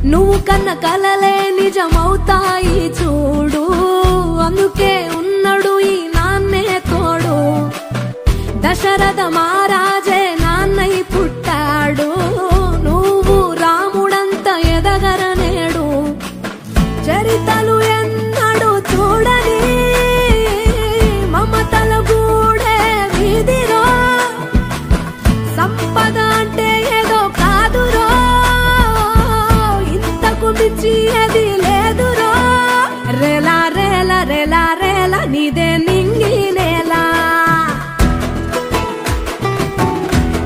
నువ్వు కన్న కలలే నిజమవుతాయి చూడు, అందుకే ఉన్నాడు ఈ నాన్నే తోడు. దశరథ మహారాజే నాన్నై పుట్టాడు, నువ్వు రాముడంత ఎదగరనేడు. చరితలు ఎన్నడు చూడని మమతల గూడే వీధిరో, సంపద అంటే ఏదో కాదురో, ఇంతకు మించి అది